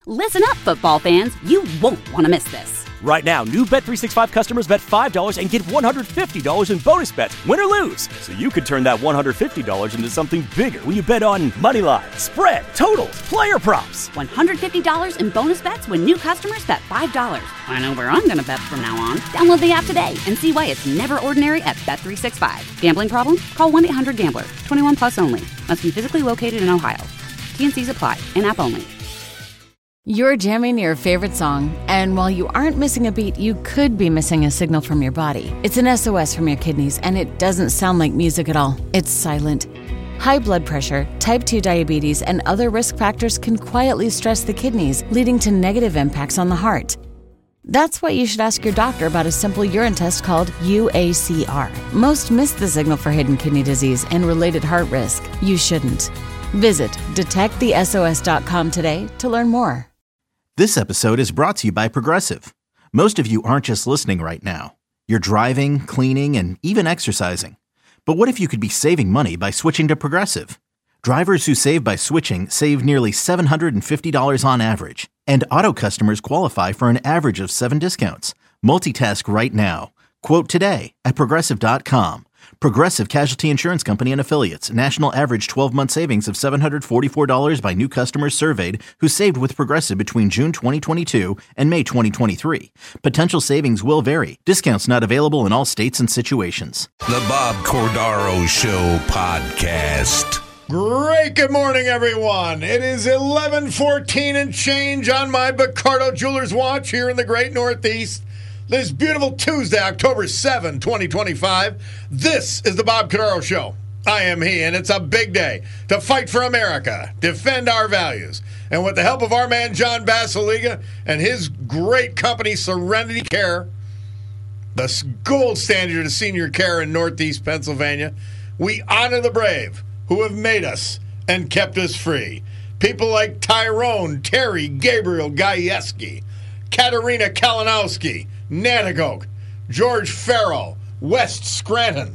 Listen up, football fans. You won't want to miss this. Right now, new Bet365 customers bet $5 and get $150 in bonus bets, win or lose. So you could turn that $150 into something bigger when you bet on money line, spread, totals, player props. $150 in bonus bets when new customers bet $5. I know where I'm going to bet from now on. Download the app today and see why it's never ordinary at Bet365. Gambling problem? Call 1-800-GAMBLER. 21 plus only. Must be physically located in Ohio. T&Cs apply. In-app only. You're jamming your favorite song, and while you aren't missing a beat, you could be missing a signal from your body. It's an SOS from your kidneys, and it doesn't sound like music at all. It's silent. High blood pressure, type 2 diabetes, and other risk factors can quietly stress the kidneys, leading to negative impacts on the heart. That's why you should ask your doctor about a simple urine test called UACR. Most miss the signal for hidden kidney disease and related heart risk. You shouldn't. Visit detectthesos.com today to learn more. This episode is brought to you by Progressive. Most of you aren't just listening right now. You're driving, cleaning, and even exercising. But what if you could be saving money by switching to Progressive? Drivers who save by switching save nearly $750 on average. And auto customers qualify for an average of 7 discounts. Multitask right now. Quote today at Progressive.com. Progressive Casualty Insurance Company and Affiliates. National average 12-month savings of $744 by new customers surveyed who saved with Progressive between June 2022 and May 2023. Potential savings will vary. Discounts not available in all states and situations. The Bob Cordaro Show podcast. Great. Good morning, everyone. It is 11:14 and change on my Bacardo Jewelers watch here in the great Northeast. This beautiful Tuesday, October 7, 2025. This is the Bob Cordaro Show. I am he, and it's a big day to fight for America, defend our values. And with the help of our man, John Basiliga, and his great company, Serenity Care, the gold standard of senior care in Northeast Pennsylvania, we honor the brave who have made us and kept us free. People like Tyrone, Terry, Gabriel Gajewski, Katerina Kalinowski, Nanticoke, George Farrell, West Scranton,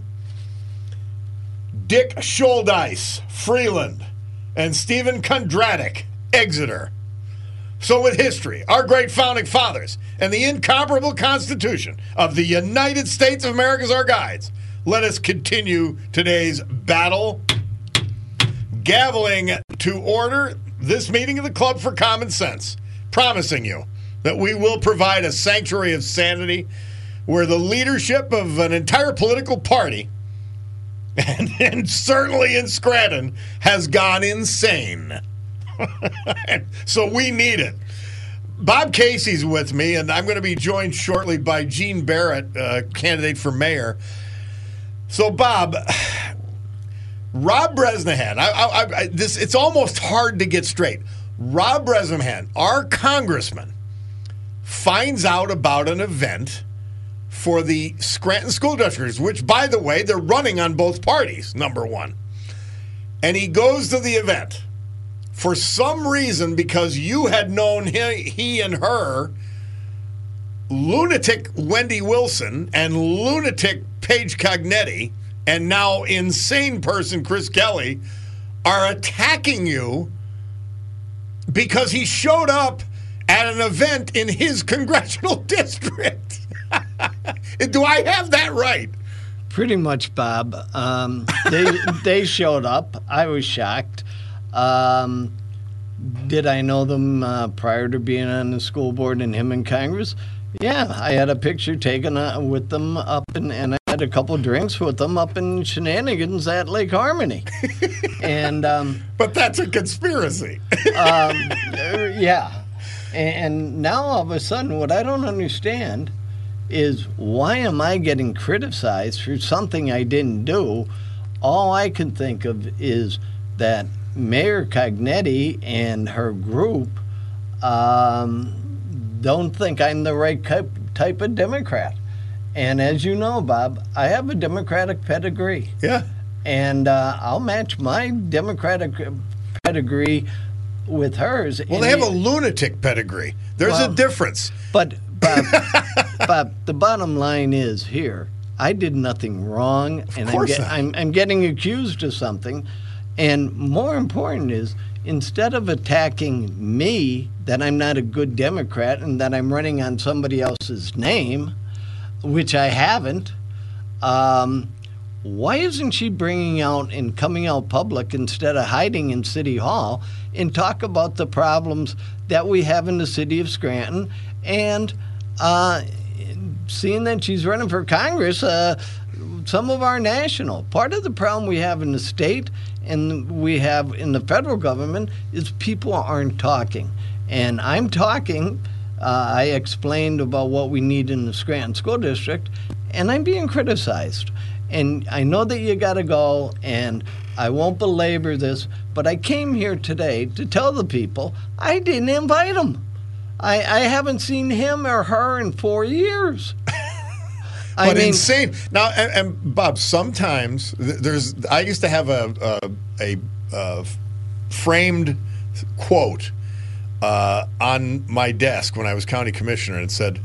Dick Scholdice, Freeland, and Stephen Kondratik, Exeter. So with history, our great founding fathers, and the incomparable Constitution of the United States of America as our guides, let us continue today's battle. Gaveling to order this meeting of the Club for Common Sense, promising you that we will provide a sanctuary of sanity where the leadership of an entire political party, and certainly in Scranton, has gone insane. So we need it. Bob Casey's with me, and I'm going to be joined shortly by Gene Barrett, candidate for mayor. So, Bob, Rob Bresnahan, it's almost hard to get straight. Rob Bresnahan, our congressman, finds out about an event for the Scranton School Districts, which, by the way, they're running on both parties, number one. And he goes to the event. For some reason, because you had known he and her, lunatic Wendy Wilson and lunatic Paige Cognetti, and now insane person Chris Kelly, are attacking you because he showed up at an event in his congressional district. Do I have that right? Pretty much, Bob. They showed up. I was shocked. Did I know them prior to being on the school board and him in Congress? Yeah, I had a picture taken with them up, and I had a couple drinks with them up in Shenanigans at Lake Harmony. And but that's a conspiracy. Yeah. And now all of a sudden, what I don't understand is why am I getting criticized for something I didn't do? All I can think of is that Mayor Cognetti and her group don't think I'm the right type of Democrat. And as you know, Bob, I have a Democratic pedigree. Yeah. And I'll match my Democratic pedigree with hers. Well, they have a lunatic pedigree. There's a difference. But Bob, the bottom line is here, I did nothing wrong, and I'm getting accused of something. And more important is, instead of attacking me that I'm not a good Democrat and that I'm running on somebody else's name, which I haven't, why isn't she bringing out and coming out public instead of hiding in City Hall and talk about the problems that we have in the city of Scranton? And seeing that she's running for Congress, some of our national. Part of the problem we have in the state and we have in the federal government is people aren't talking. And I'm talking. I explained about what we need in the Scranton School District, and I'm being criticized. And I know that you got to go, and I won't belabor this, but I came here today to tell the people I didn't invite him. I haven't seen him or her in 4 years. But insane. Now, and Bob, sometimes I used to have a framed quote on my desk when I was county commissioner, and it said,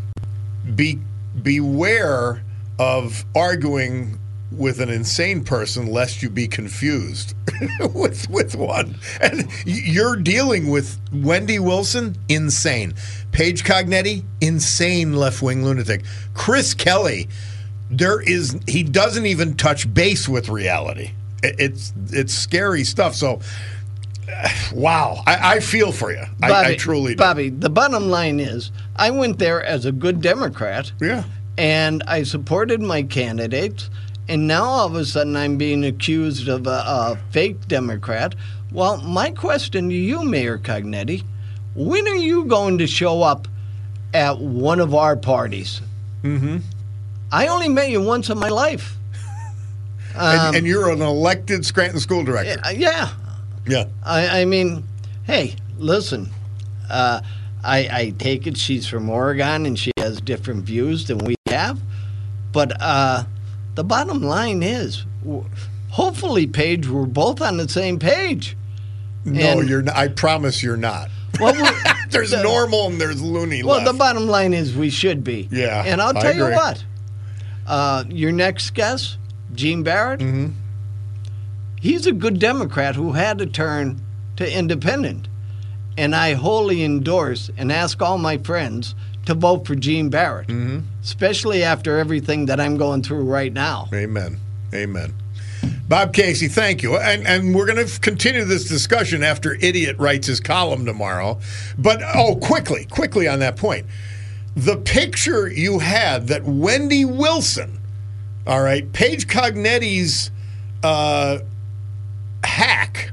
beware of arguing with an insane person lest you be confused with one. And you're dealing with Wendy Wilson, insane. Paige Cognetti, insane left-wing lunatic. Chris Kelly, he doesn't even touch base with reality. It's scary stuff. So, wow, I feel for you. Bobby, I truly do. Bobby, the bottom line is I went there as a good Democrat. Yeah. And I supported my candidates, and now all of a sudden I'm being accused of a fake Democrat. Well, my question to you, Mayor Cognetti, when are you going to show up at one of our parties? Mm-hmm. I only met you once in my life. And you're an elected Scranton school director. Yeah. Yeah. I mean, hey, listen, I take it she's from Oregon and she has different views than we have. But the bottom line is, hopefully, Paige, we're both on the same page. No, you're not. I promise you're not. Well, there's normal and there's loony left. Well, the bottom line is we should be. Yeah, and I'll tell you what. Your next guest, Gene Barrett, he's a good Democrat who had to turn to independent. And I wholly endorse and ask all my friends to vote for Gene Barrett, especially after everything that I'm going through right now. Amen. Amen. Bob Casey, thank you. And we're going to continue this discussion after Idiot writes his column tomorrow. But, quickly on that point. The picture you had that Wendy Wilson, all right, Paige Cognetti's hack,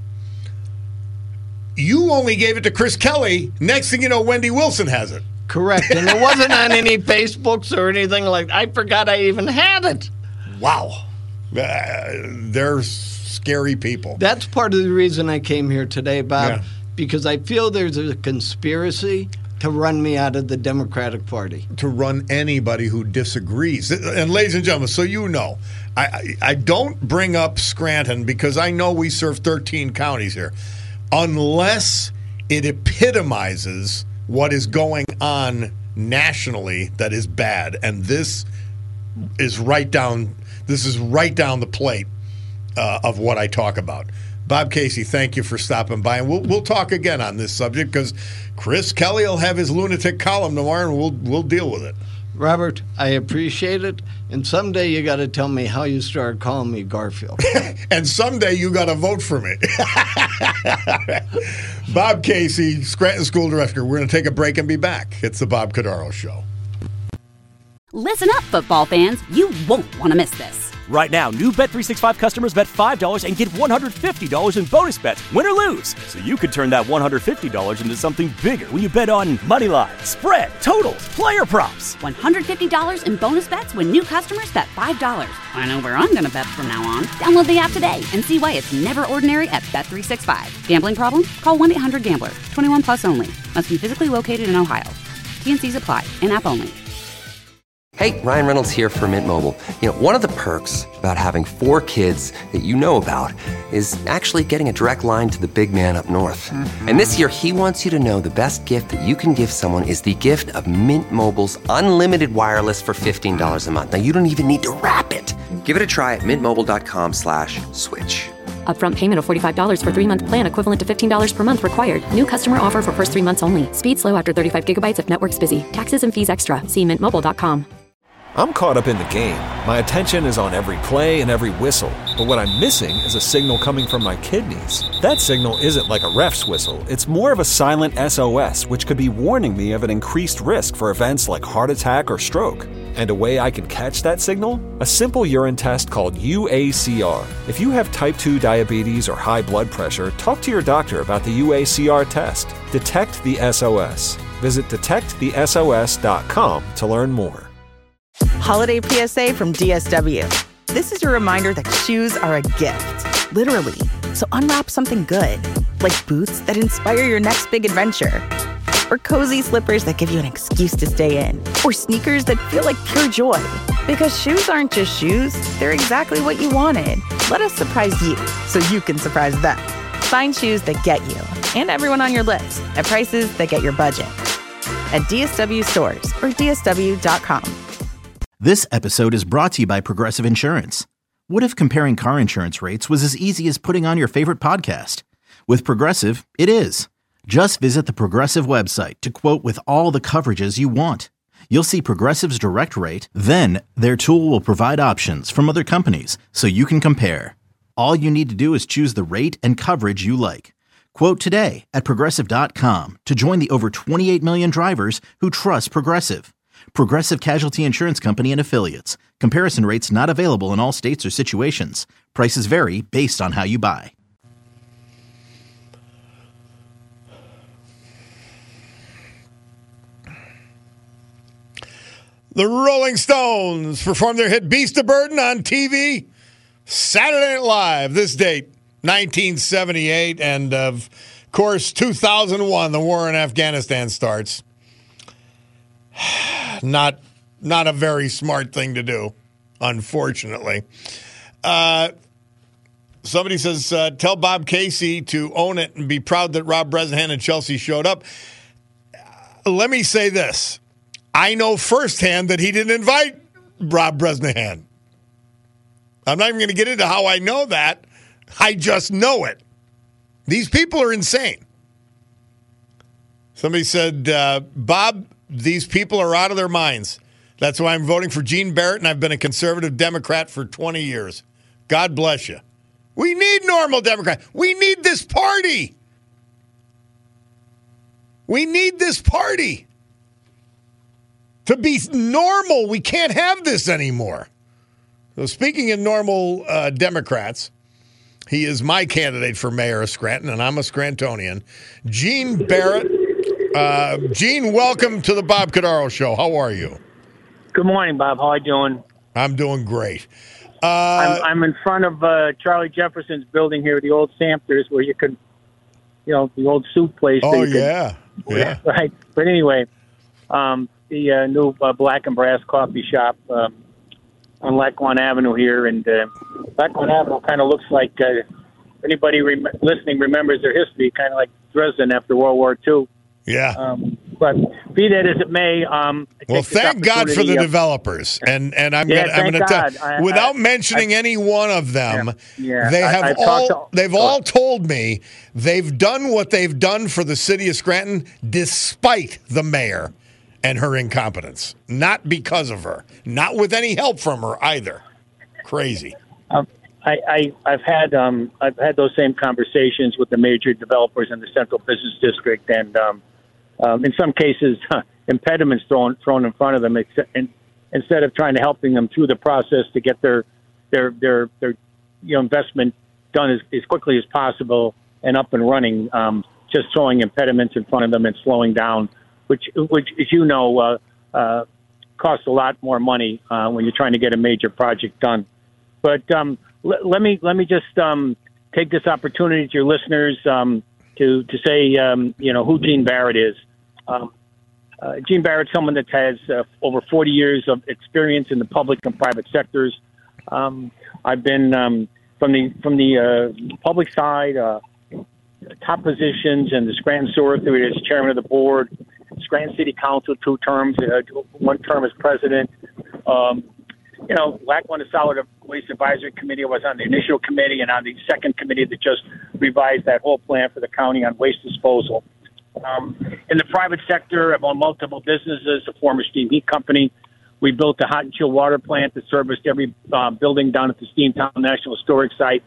you only gave it to Chris Kelly. Next thing you know, Wendy Wilson has it. Correct. And it wasn't on any Facebooks or anything like that. I forgot I even had it. Wow. They're scary people. That's part of the reason I came here today, Bob, because I feel there's a conspiracy to run me out of the Democratic Party. To run anybody who disagrees. And ladies and gentlemen, so you know, I don't bring up Scranton because I know we serve 13 counties here, unless it epitomizes what is going on nationally that is bad. And this is right down the plate of what I talk about. Bob Casey, thank you for stopping by. And we'll talk again on this subject because Chris Kelly will have his lunatic column tomorrow, and we'll deal with it. Robert, I appreciate it. And someday you got to tell me how you started calling me Garfield. And someday you got to vote for me. Bob Casey, Scranton School Director. We're going to take a break and be back. It's the Bob Cordaro Show. Listen up, football fans. You won't want to miss this. Right now, new Bet365 customers bet $5 and get $150 in bonus bets, win or lose. So you could turn that $150 into something bigger when you bet on moneyline, spread, totals, player props. $150 in bonus bets when new customers bet $5. I know where I'm going to bet from now on. Download the app today and see why it's never ordinary at Bet365. Gambling problem? Call 1-800-GAMBLER. 21 plus only. Must be physically located in Ohio. T&Cs apply. In-app only. Hey, Ryan Reynolds here for Mint Mobile. You know, one of the perks about having 4 kids that you know about is actually getting a direct line to the big man up north. Mm-hmm. And this year, he wants you to know the best gift that you can give someone is the gift of Mint Mobile's unlimited wireless for $15 a month. Now, you don't even need to wrap it. Give it a try at mintmobile.com/switch. Upfront payment of $45 for 3-month plan equivalent to $15 per month required. New customer offer for first 3 months only. Speed slow after 35 gigabytes if network's busy. Taxes and fees extra. See mintmobile.com. I'm caught up in the game. My attention is on every play and every whistle. But what I'm missing is a signal coming from my kidneys. That signal isn't like a ref's whistle. It's more of a silent SOS, which could be warning me of an increased risk for events like heart attack or stroke. And a way I can catch that signal? A simple urine test called UACR. If you have type 2 diabetes or high blood pressure, talk to your doctor about the UACR test. Detect the SOS. Visit detectthesos.com to learn more. Holiday PSA from DSW. This is your reminder that shoes are a gift, literally. So unwrap something good, like boots that inspire your next big adventure, or cozy slippers that give you an excuse to stay in, or sneakers that feel like pure joy. Because shoes aren't just shoes, they're exactly what you wanted. Let us surprise you so you can surprise them. Find shoes that get you and everyone on your list at prices that get your budget. At DSW stores or DSW.com. This episode is brought to you by Progressive Insurance. What if comparing car insurance rates was as easy as putting on your favorite podcast? With Progressive, it is. Just visit the Progressive website to quote with all the coverages you want. You'll see Progressive's direct rate, then their tool will provide options from other companies so you can compare. All you need to do is choose the rate and coverage you like. Quote today at Progressive.com to join the over 28 million drivers who trust Progressive. Progressive Casualty Insurance Company and Affiliates. Comparison rates not available in all states or situations. Prices vary based on how you buy. The Rolling Stones performed their hit Beast of Burden on TV Saturday Night Live. This date, 1978, and of course, 2001, the war in Afghanistan starts. Not a very smart thing to do, unfortunately. Somebody says, tell Bob Casey to own it and be proud that Rob Bresnahan and Chelsea showed up. Let me say this. I know firsthand that he didn't invite Rob Bresnahan. I'm not even going to get into how I know that. I just know it. These people are insane. Somebody said, Bob, these people are out of their minds. That's why I'm voting for Gene Barrett, and I've been a conservative Democrat for 20 years. God bless you. We need normal Democrats. We need this party. We need this party. To be normal, we can't have this anymore. So speaking of normal Democrats, he is my candidate for mayor of Scranton, and I'm a Scrantonian. Gene Barrett. Gene, welcome to the Bob Cordaro Show. How are you? Good morning, Bob. How are you doing? I'm doing great. I'm in front of Charlie Jefferson's building here, the old Samters, where you could, the old soup place. Oh, yeah. Yeah. Right. But anyway, the new Black and Brass coffee shop on Lackawanna Avenue here. And Lackawanna Avenue kind of looks like, anybody listening remembers their history, kind of like Dresden after World War II. Yeah. But be that as it may, well, thank God for the developers, and I'm going to tell, without mentioning any one of them, they've all told me they've done what they've done for the city of Scranton despite the mayor and her incompetence, not because of her, not with any help from her either. Crazy. I've had those same conversations with the major developers in the Central Business District, and in some cases, impediments thrown in front of them, instead of trying to helping them through the process to get their investment done as quickly as possible and up and running. Just throwing impediments in front of them and slowing down, which as you know, costs a lot more money when you're trying to get a major project done. But let me just take this opportunity to your listeners to say who Gene Barrett is. Gene Barrett's someone that has over 40 years of experience in the public and private sectors. I've been from the public side, top positions in the Scranton Sewer Authority as chairman of the board, Scranton City Council 2 terms, 1 term as president. Lackawanna Solid Waste Advisory Committee. I was on the initial committee and on the second committee that just revised that whole plan for the county on waste disposal. In the private sector, I've owned multiple businesses, a former steam heat company. We built a hot and chill water plant that serviced every building down at the Steamtown National Historic Site.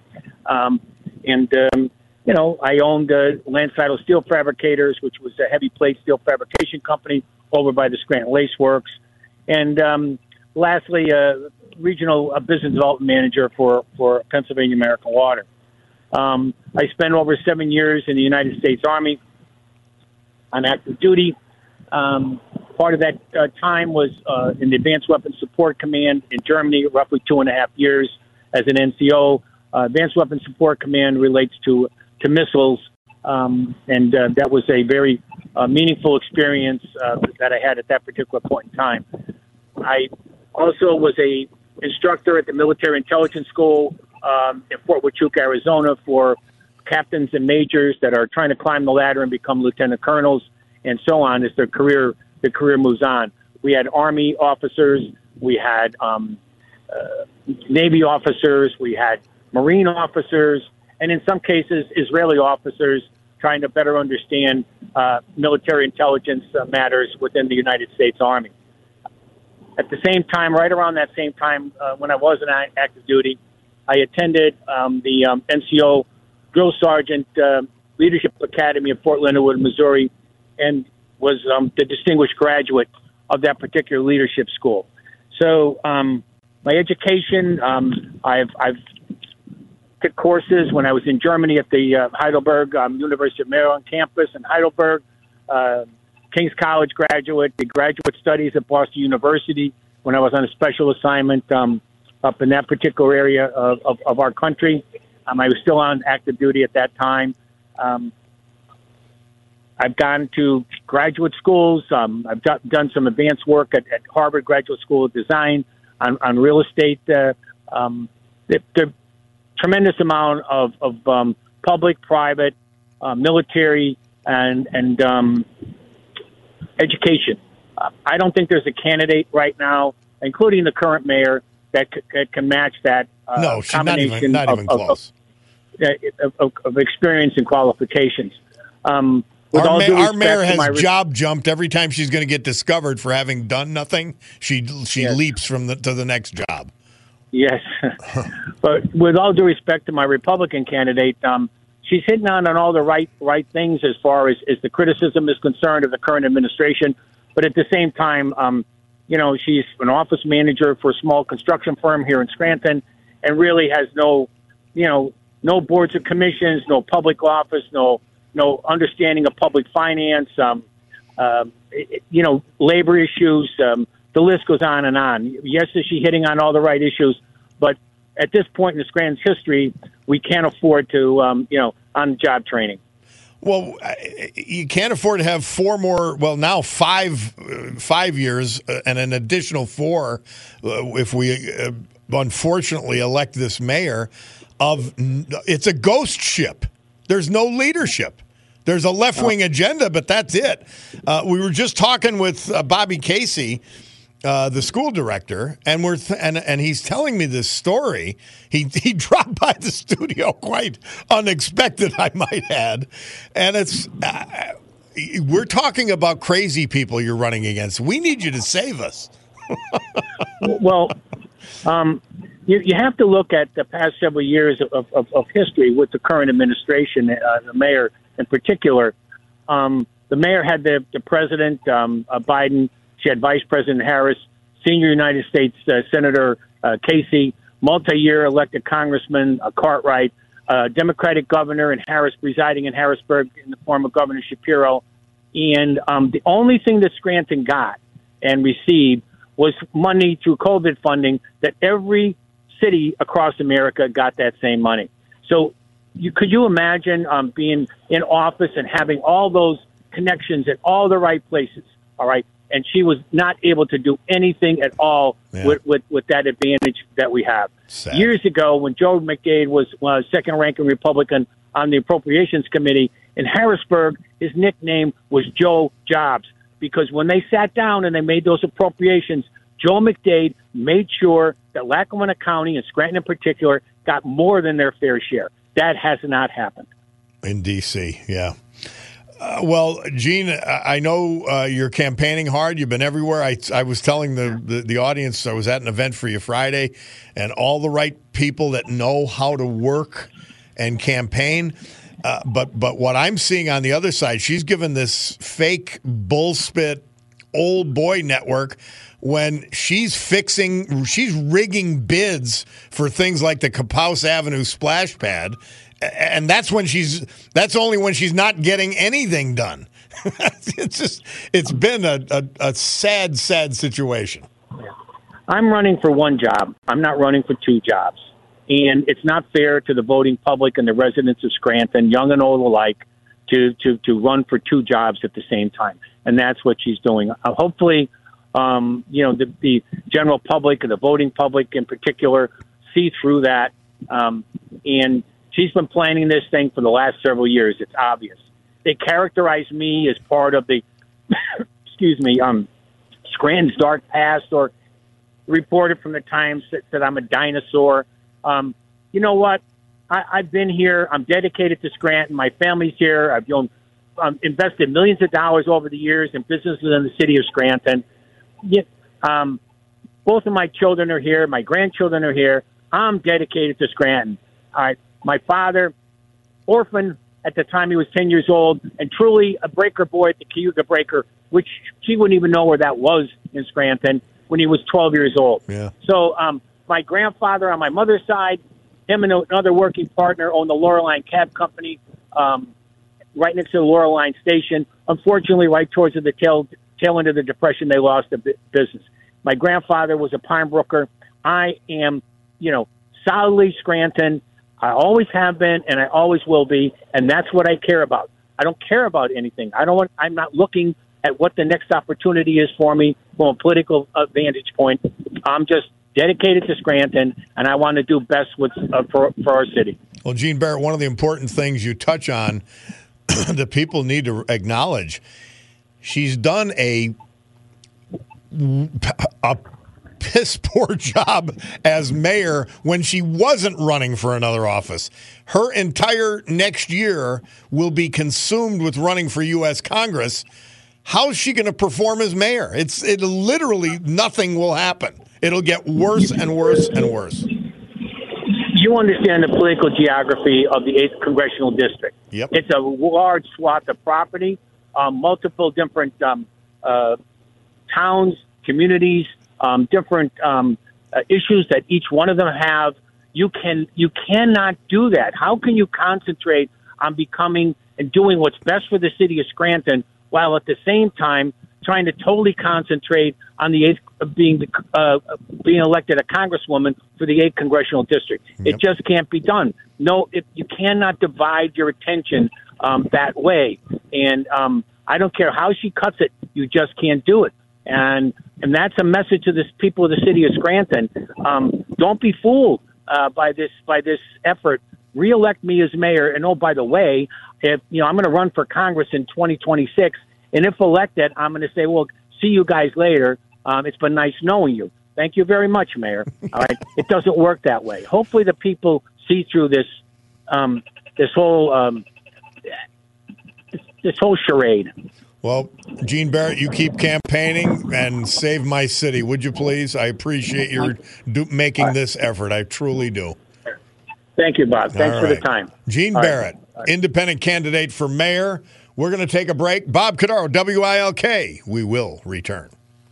I owned Landsiedel Steel Fabricators, which was a heavy plate steel fabrication company over by the Scranton Lace Works. And lastly, regional business development manager for Pennsylvania American Water. I spent over 7 years in the United States Army on active duty. Part of that time was in the Advanced Weapons Support Command in Germany, roughly 2.5 years as an NCO. Advanced Weapons Support Command relates to missiles, and that was a very meaningful experience that I had at that particular point in time. I also was a instructor at the Military Intelligence School in Fort Huachuca, Arizona, for captains and majors that are trying to climb the ladder and become lieutenant colonels, and so on as their career moves on. We had Army officers, we had Navy officers, we had Marine officers, and in some cases, Israeli officers trying to better understand military intelligence matters within the United States Army. At the same time, right around that same time, when I was in active duty, I attended the NCO Drill Sergeant Leadership Academy in Fort Leonard Wood, Missouri, and was the distinguished graduate of that particular leadership school. So my education, I've took courses when I was in Germany at the Heidelberg University of Maryland campus in Heidelberg, King's College graduate, did graduate studies at Boston University when I was on a special assignment up in that particular area of our country. I was still on active duty at that time. I've gone to graduate schools. I've done some advanced work at Harvard Graduate School of Design on real estate. The tremendous amount of public, private, military, and education. I don't think there's a candidate right now, including the current mayor, that can match that no, she's combination not even close. Of experience and qualifications. Our mayor has job jumped every time she's going to get discovered for having done nothing. She leaps to the next job. Yes, but with all due respect to my Republican candidate, she's hitting on all the right things as far as the criticism is concerned of the current administration. But at the same time, she's an office manager for a small construction firm here in Scranton, and really has no boards of commissions, no public office, no understanding of public finance, labor issues. The list goes on and on. Yes, is she hitting on all the right issues? But at this point in the Scranton's history, we can't afford to, on-the-job training. Well, you can't afford to have now 5 years and an additional 4 if we unfortunately elect this mayor. It's a ghost ship. There's no leadership. There's a left-wing agenda, but that's it. We were just talking with Bobby Casey, the school director, and and he's telling me this story. He dropped by the studio quite unexpected, I might add, and it's we're talking about crazy people you're running against. We need you to save us. Well, you have to look at the past several years of history with the current administration, the mayor in particular. The mayor had the president, Biden. She had Vice President Harris, senior United States Senator Casey, multi-year elected Congressman Cartwright, Democratic governor in Harris, residing in Harrisburg in the form of Governor Shapiro. And the only thing that Scranton got and received was money through COVID funding that every city across America got that same money. So could you imagine being in office and having all those connections at all the right places, all right? And she was not able to do anything at all with that advantage that we have. Sad. Years ago, when Joe McDade was second-ranking Republican on the Appropriations Committee in Harrisburg, his nickname was Joe Jobs, because when they sat down and they made those appropriations, Joe McDade made sure that Lackawanna County and Scranton in particular got more than their fair share. That has not happened. In D.C., yeah. Well, Gene, I know you're campaigning hard. You've been everywhere. I was telling the audience I was at an event for you Friday, and all the right people that know how to work and campaign. But what I'm seeing on the other side, she's given this fake bullspit old boy network when she's rigging bids for things like the Kapouse Avenue splash pad. And that's only when she's not getting anything done. It's been a sad situation. I'm running for one job. I'm not running for two jobs. And it's not fair to the voting public and the residents of Scranton, young and old alike, to run for two jobs at the same time. And that's what she's doing. Hopefully, the general public and the voting public in particular see through that. And she's been planning this thing for the last several years. It's obvious. They characterize me as part of the, Scranton's dark past, or reported from the Times that I'm a dinosaur. You know what? I've been here. I'm dedicated to Scranton. My family's here. I've invested millions of dollars over the years in businesses in the city of Scranton. Both of my children are here. My grandchildren are here. I'm dedicated to Scranton. All right. My father, orphan at the time he was 10 years old, and truly a breaker boy at the Cayuga Breaker, which she wouldn't even know where that was in Scranton when he was 12 years old. Yeah. So my grandfather on my mother's side, him and another working partner owned the Loreline Cab Company right next to the Loreline station. Unfortunately, right towards the tail end of the Depression, they lost the business. My grandfather was a pawnbroker. I am, solidly Scranton. I always have been, and I always will be, and that's what I care about. I don't care about anything. I'm not looking at what the next opportunity is for me from a political vantage point. I'm just dedicated to Scranton, and I want to do best for our city. Well, Gene Barrett, one of the important things you touch on that people need to acknowledge, she's done a piss poor job as mayor when she wasn't running for another office. Her entire next year will be consumed with running for U.S. Congress. How's she going to perform as mayor? It literally nothing will happen. It'll get worse and worse and worse. You understand the political geography of the 8th Congressional District. Yep. It's a large swath of property, multiple different towns, communities, different issues that each one of them have. You cannot do that. How can you concentrate on becoming and doing what's best for the city of Scranton while at the same time trying to totally concentrate on the 8th being elected a congresswoman for the 8th Congressional District? Yep. It just can't be done. No, you cannot divide your attention that way. And I don't care how she cuts it. You just can't do it. And that's a message to the people of the city of Scranton. Don't be fooled by this effort. Reelect me as mayor. And oh, by the way, if I'm going to run for Congress in 2026, and if elected, I'm going to say, well, see you guys later. It's been nice knowing you. Thank you very much, Mayor. All right, it doesn't work that way. Hopefully, the people see through this whole charade. Well, Gene Barrett, you keep campaigning and save my city, would you please? I appreciate your making this effort. I truly do. Thank you, Bob. Thanks for the time. Gene Barrett, independent candidate for mayor. We're going to take a break. Bob Cordaro, WILK. We will return.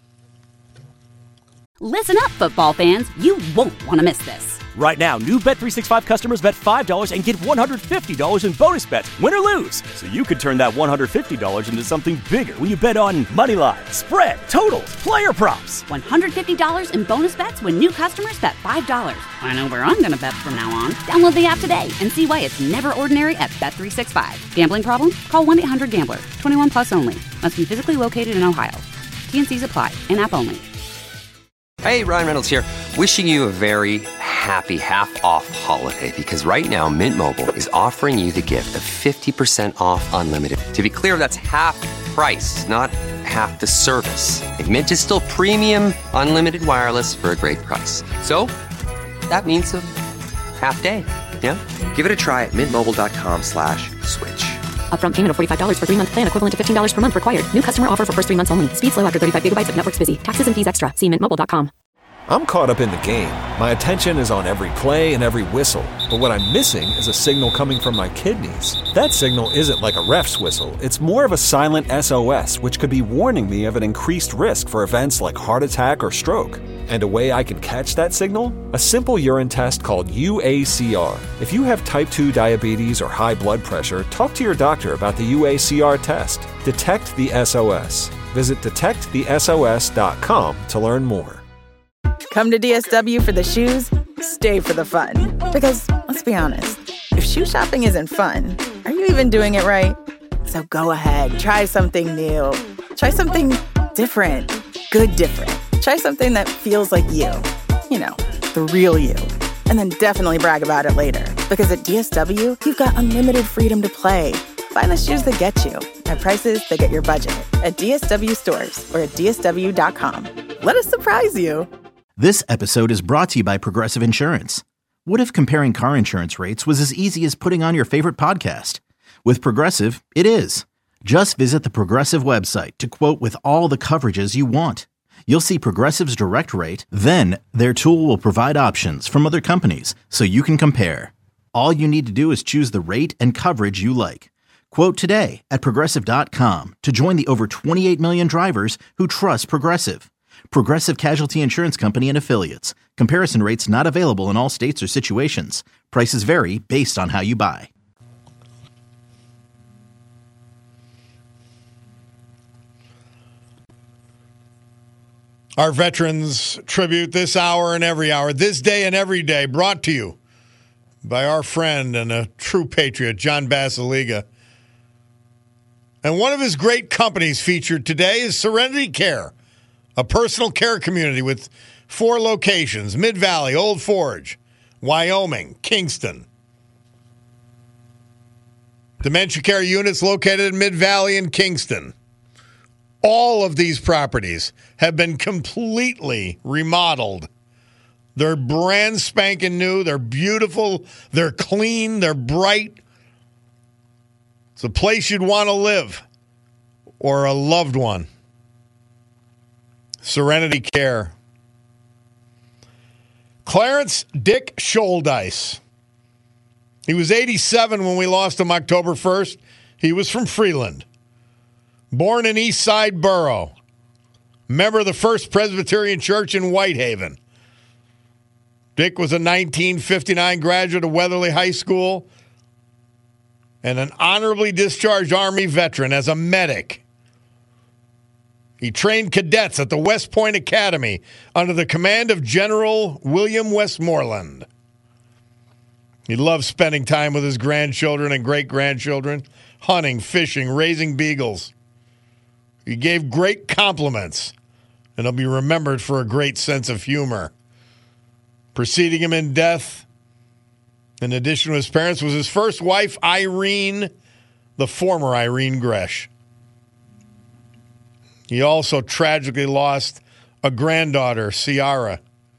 Listen up, football fans. You won't want to miss this. Right now, new Bet365 customers bet $5 and get $150 in bonus bets, win or lose. So you could turn that $150 into something bigger when you bet on money line, spread, totals, player props. $150 in bonus bets when new customers bet $5. I know where I'm going to bet from now on. Download the app today and see why it's never ordinary at Bet365. Gambling problem? Call 1-800-GAMBLER. 21 plus only. Must be physically located in Ohio. T&Cs apply. In-app only. Hey, Ryan Reynolds here. Wishing you a very happy half-off holiday, because right now Mint Mobile is offering you the gift of 50% off unlimited. To be clear, that's half price, not half the service. And Mint is still premium, unlimited wireless for a great price. So, that means a half day, yeah? Give it a try at mintmobile.com/switch. Upfront payment of $45 for 3-month plan, equivalent to $15 per month required. New customer offer for first 3 months only. Speed slow after 35 gigabytes if network's busy. Taxes and fees extra. See mintmobile.com. I'm caught up in the game. My attention is on every play and every whistle. But what I'm missing is a signal coming from my kidneys. That signal isn't like a ref's whistle. It's more of a silent SOS, which could be warning me of an increased risk for events like heart attack or stroke. And a way I can catch that signal? A simple urine test called UACR. If you have type 2 diabetes or high blood pressure, talk to your doctor about the UACR test. Detect the SOS. Visit detectthesos.com to learn more. Come to DSW for the shoes, stay for the fun. Because, let's be honest, if shoe shopping isn't fun, are you even doing it right? So go ahead, try something new. Try something different. Good different. Try something that feels like you. You know, the real you. And then definitely brag about it later. Because at DSW, you've got unlimited freedom to play. Find the shoes that get you at prices that get your budget. At DSW stores or at DSW.com. Let us surprise you. This episode is brought to you by Progressive Insurance. What if comparing car insurance rates was as easy as putting on your favorite podcast? With Progressive, it is. Just visit the Progressive website to quote with all the coverages you want. You'll see Progressive's direct rate, then their tool will provide options from other companies so you can compare. All you need to do is choose the rate and coverage you like. Quote today at Progressive.com to join the over 28 million drivers who trust Progressive. Progressive Casualty Insurance Company and Affiliates. Comparison rates not available in all states or situations. Prices vary based on how you buy. Our Veterans Tribute this hour and every hour, this day and every day, brought to you by our friend and a true patriot, John Basiliga. And one of his great companies featured today is Serenity Care, a personal care community with 4 locations: Mid-Valley, Old Forge, Wyoming, Kingston. Dementia care units located in Mid-Valley and Kingston. All of these properties have been completely remodeled. They're brand spanking new. They're beautiful. They're clean. They're bright. It's a place you'd want to live or a loved one. Serenity Care. Clarence Dick Shouldice. He was 87 when we lost him October 1st. He was from Freeland. Born in East Side Borough. Member of the First Presbyterian Church in Whitehaven. Dick was a 1959 graduate of Weatherly High School and an honorably discharged Army veteran as a medic. He trained cadets at the West Point Academy under the command of General William Westmoreland. He loved spending time with his grandchildren and great-grandchildren, hunting, fishing, raising beagles. He gave great compliments, and he'll be remembered for a great sense of humor. Preceding him in death, in addition to his parents, was his first wife, Irene, the former Irene Gresh. He also tragically lost a granddaughter, Ciara,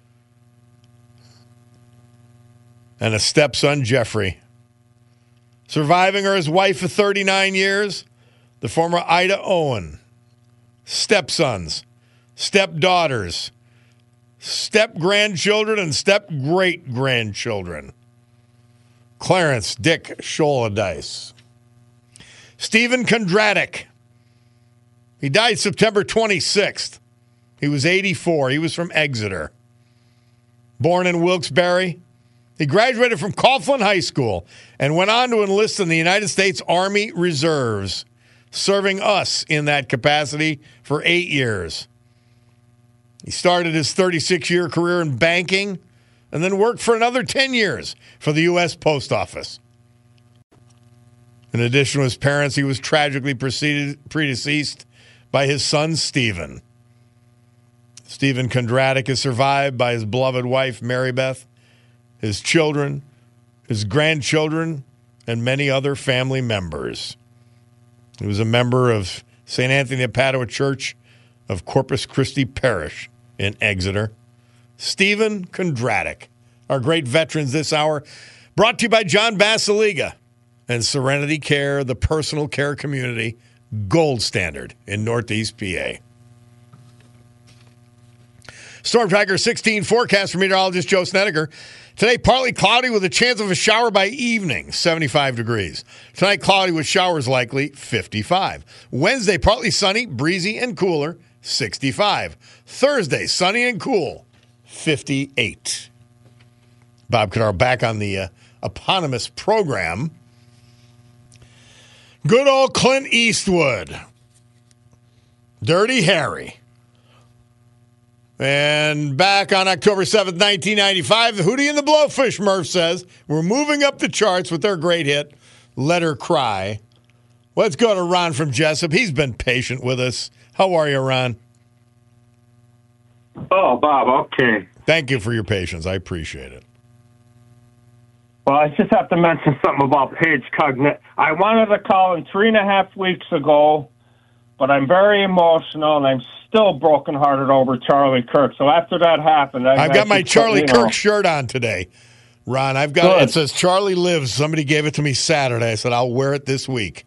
and a stepson, Jeffrey. Surviving are his wife of 39 years, the former Ida Owen, stepsons, stepdaughters, step-grandchildren, and step-great-grandchildren. Clarence Dick Shouldice. Stephen Kondratik. He died September 26th. He was 84. He was from Exeter. Born in Wilkes-Barre. He graduated from Coughlin High School and went on to enlist in the United States Army Reserves, serving us in that capacity for 8 years. He started his 36-year career in banking and then worked for another 10 years for the U.S. Post Office. In addition to his parents, he was tragically predeceased by his son, Stephen. Stephen Kondratik is survived by his beloved wife, Mary Beth, his children, his grandchildren, and many other family members. He was a member of St. Anthony of Padua Church of Corpus Christi Parish in Exeter. Stephen Kondratic, our great veterans this hour, brought to you by John Basiliga and Serenity Care, the personal care community, gold standard in Northeast PA. Storm Tracker 16 forecast for meteorologist Joe Snedeker. Today, partly cloudy with a chance of a shower by evening, 75 degrees. Tonight, cloudy with showers likely, 55. Wednesday, partly sunny, breezy, and cooler, 65. Thursday, sunny and cool, 58. Bob Kadar back on the eponymous program. Good old Clint Eastwood. Dirty Harry. And back on October 7th, 1995, the Hootie and the Blowfish, Murph says, we're moving up the charts with their great hit, Let Her Cry. Let's go to Ron from Jessup. He's been patient with us. How are you, Ron? Oh, Bob, okay. Thank you for your patience. I appreciate it. Well, I just have to mention something about Paige Cognet. I wanted to call in 3.5 weeks ago, but I'm very emotional, and I'm still brokenhearted over Charlie Kirk. So after that happened, I've got my Charlie Kirk shirt on today, Ron. I've got it. It says Charlie lives. Somebody gave it to me Saturday. I said I'll wear it this week.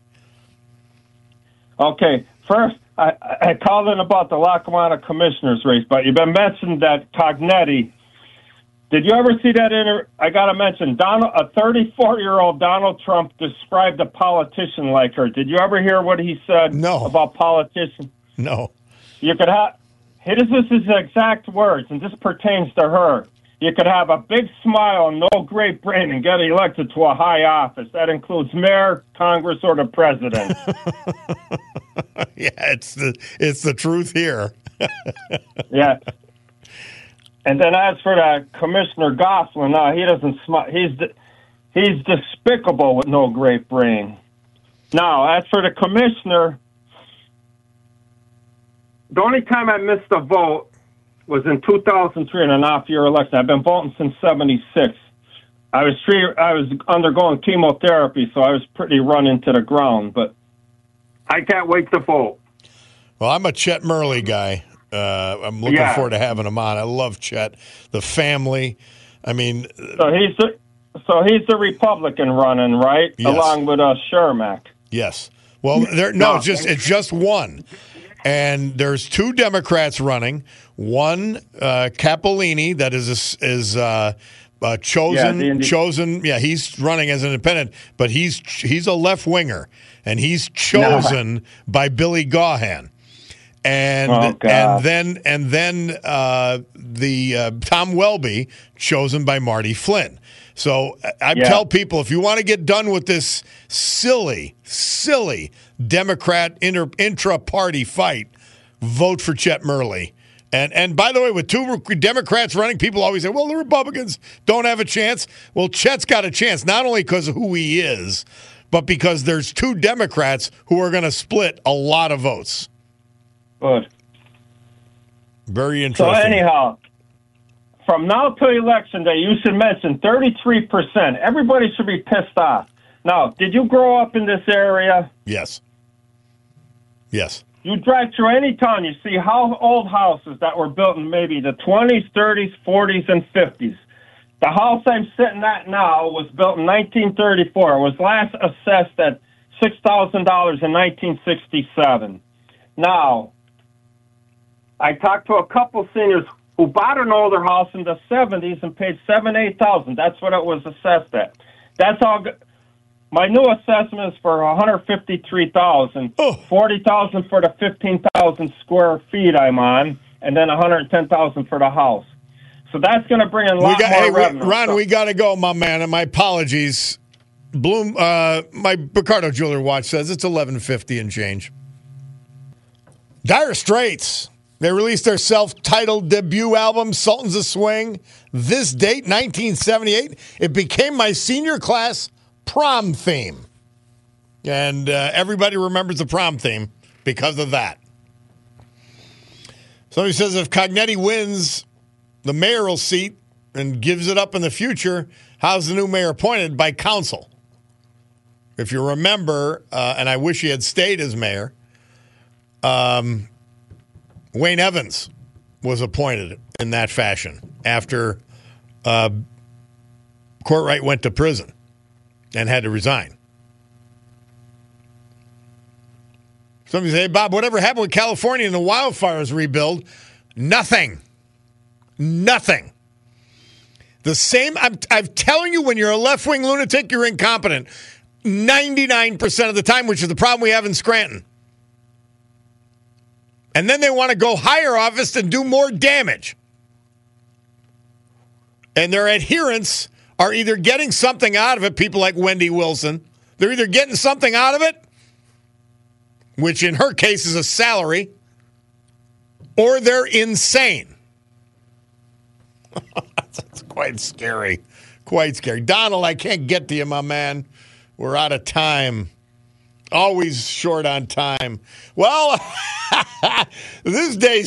Okay, first I called in about the Lackawanna Commissioners race, but you've been mentioning that Cognetti. Did you ever see that I got to mention, a 34-year-old Donald Trump described a politician like her. Did you ever hear what he said about politicians? No. You could have, this is his exact words, and this pertains to her. You could have a big smile and no great brain and get elected to a high office. That includes mayor, Congress, or the president. Yeah, it's the truth here. Yeah. And then as for that Commissioner Gosselin, no, he doesn't smile. He's despicable with no great brain. Now, as for the commissioner, the only time I missed a vote was in 2003 in an off-year election. I've been voting since '76. I was undergoing chemotherapy, so I was pretty run into the ground. But I can't wait to vote. Well, I'm a Chet Murley guy. I'm looking forward to having him on. I love Chet, the family. I mean, so he's the Republican running, right? Yes. Along with Shermack. Yes. Well, it's just one. And there's two Democrats running. One, Capolini, that is chosen. Yeah, he's running as an independent, but he's a left winger, and he's chosen by Billy Gaughan. And then Tom Welby, chosen by Marty Flynn. So I tell people, if you want to get done with this silly Democrat intra-party fight, vote for Chet Murley. And by the way, with two Democrats running, people always say, well, the Republicans don't have a chance. Well, Chet's got a chance, not only because of who he is, but because there's two Democrats who are going to split a lot of votes. Good. Very interesting. So anyhow, from now to election day, you should mention 33%. Everybody should be pissed off. Now, did you grow up in this area? Yes. You drive through any town, you see how old houses that were built in maybe the 20s, 30s, 40s, and 50s. The house I'm sitting at now was built in 1934. It was last assessed at $6,000 in 1967. Now, I talked to a couple seniors who bought an older house in the 70s and paid $8,000. That's what it was assessed at. That's all. My new assessment is for $153,000, $40,000 for the 15,000 square feet I'm on, and then $110,000 for the house. So that's going to bring in a lot more revenue. Ron, we got to go, my man, and my apologies. Bloom, my Ricardo Jeweler watch says it's $11.50 and change. Dire Straits. They released their self-titled debut album, Sultans of Swing. This date, 1978. It became my senior class prom theme. And everybody remembers the prom theme because of that. Somebody says if Cognetti wins the mayoral seat and gives it up in the future, how's the new mayor appointed? By council. If you remember, and I wish he had stayed as mayor, Wayne Evans was appointed in that fashion after Courtwright went to prison and had to resign. Somebody say, hey, Bob, whatever happened with California and the wildfires rebuild? Nothing. Nothing. The same, I'm telling you, when you're a left-wing lunatic, you're incompetent. 99% of the time, which is the problem we have in Scranton. And then they want to go higher office and do more damage. And their adherents are either getting something out of it, people like Wendy Wilson. They're either getting something out of it, which in her case is a salary, or they're insane. That's quite scary. Quite scary. Donald, I can't get to you, my man. We're out of time. Always short on time. Well, this day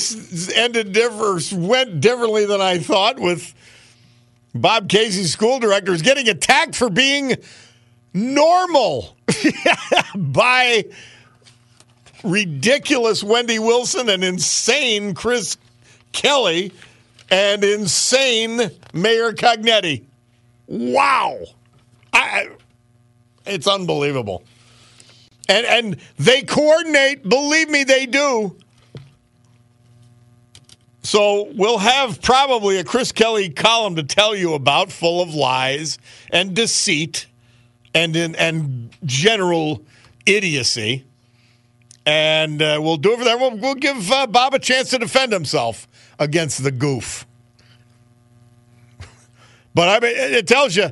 went differently than I thought, with Bob Casey's school director is getting attacked for being normal by ridiculous Wendy Wilson and insane Chris Kelly and insane Mayor Cognetti. Wow. It's unbelievable. And they coordinate. Believe me, they do. So we'll have probably a Chris Kelly column to tell you about, full of lies and deceit and general idiocy. And we'll do it for that. We'll give Bob a chance to defend himself against the goof. But I mean, it tells you,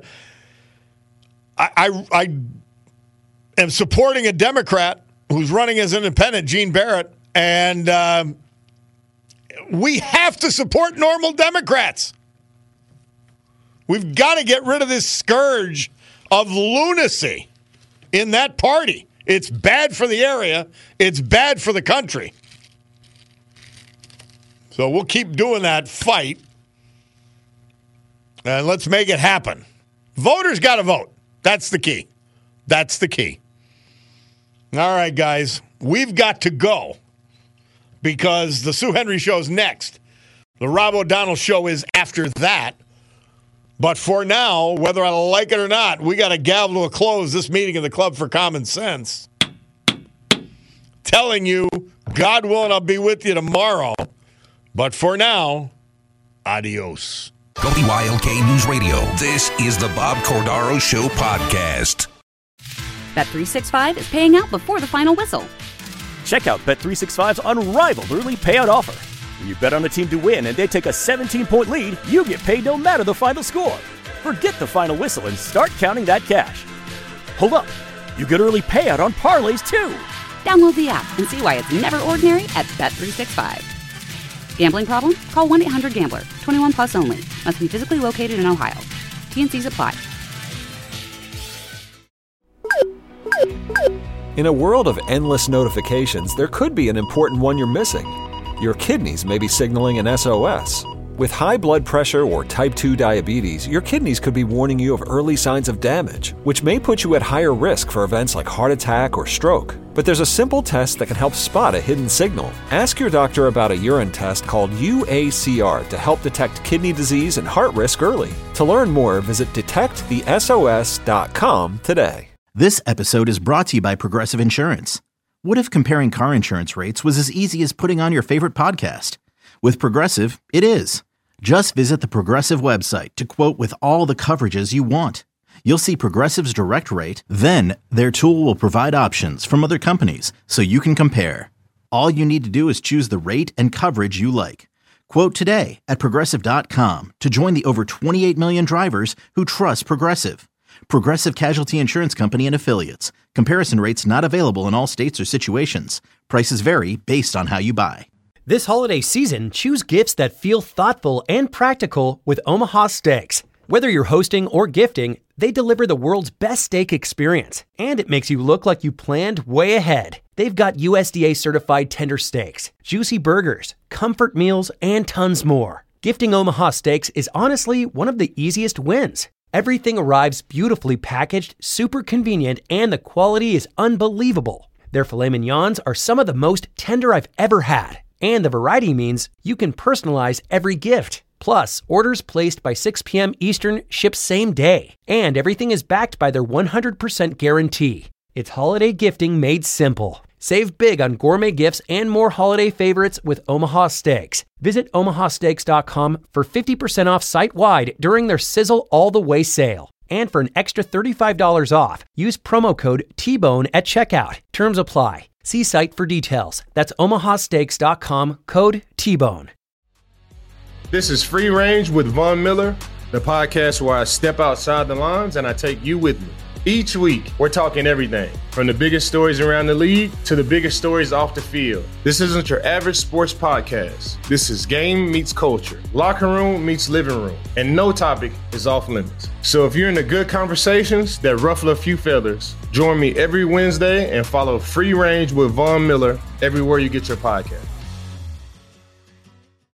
I am supporting a Democrat who's running as independent, Gene Barrett, and we have to support normal Democrats. We've got to get rid of this scourge of lunacy in that party. It's bad for the area. It's bad for the country. So we'll keep doing that fight. And let's make it happen. Voters got to vote. That's the key. That's the key. All right, guys. We've got to go because the Sue Henry Show's next. The Rob O'Donnell Show is after that. But for now, whether I like it or not, we got to gavel to a close this meeting of the Club for Common Sense. Telling you, God willing, I'll be with you tomorrow. But for now, adios. WILK News Radio. This is the Bob Cordaro Show podcast. Bet365 is paying out before the final whistle. Check out Bet365's unrivaled early payout offer. When you bet on a team to win and they take a 17-point lead, you get paid no matter the final score. Forget the final whistle and start counting that cash. Hold up. You get early payout on parlays, too. Download the app and see why it's never ordinary at Bet365. Gambling problem? Call 1-800-GAMBLER. 21 plus only. Must be physically located in Ohio. T&Cs apply. In a world of endless notifications, there could be an important one you're missing. Your kidneys may be signaling an SOS. With high blood pressure or type 2 diabetes, your kidneys could be warning you of early signs of damage, which may put you at higher risk for events like heart attack or stroke. But there's a simple test that can help spot a hidden signal. Ask your doctor about a urine test called UACR to help detect kidney disease and heart risk early. To learn more, visit detectthesos.com today. This episode is brought to you by Progressive Insurance. What if comparing car insurance rates was as easy as putting on your favorite podcast? With Progressive, it is. Just visit the Progressive website to quote with all the coverages you want. You'll see Progressive's direct rate, then their tool will provide options from other companies so you can compare. All you need to do is choose the rate and coverage you like. Quote today at Progressive.com to join the over 28 million drivers who trust Progressive. Progressive Casualty Insurance Company and Affiliates. Comparison rates not available in all states or situations. Prices vary based on how you buy. This holiday season, choose gifts that feel thoughtful and practical with Omaha Steaks. Whether you're hosting or gifting, they deliver the world's best steak experience, and it makes you look like you planned way ahead. They've got USDA certified tender steaks, juicy burgers, comfort meals, and tons more. Gifting Omaha Steaks is honestly one of the easiest wins. Everything arrives beautifully packaged, super convenient, and the quality is unbelievable. Their filet mignons are some of the most tender I've ever had. And the variety means you can personalize every gift. Plus, orders placed by 6 p.m. Eastern ship same day. And everything is backed by their 100% guarantee. It's holiday gifting made simple. Save big on gourmet gifts and more holiday favorites with Omaha Steaks. Visit omahasteaks.com for 50% off site-wide during their Sizzle All the Way sale. And for an extra $35 off, use promo code TBONE at checkout. Terms apply. See site for details. That's omahasteaks.com, code TBONE. This is Free Range with Von Miller, the podcast where I step outside the lines and I take you with me. Each week, we're talking everything from the biggest stories around the league to the biggest stories off the field. This isn't your average sports podcast. This is game meets culture, locker room meets living room, and no topic is off limits. So if you're into good conversations that ruffle a few feathers, join me every Wednesday and follow Free Range with Von Miller everywhere you get your podcast.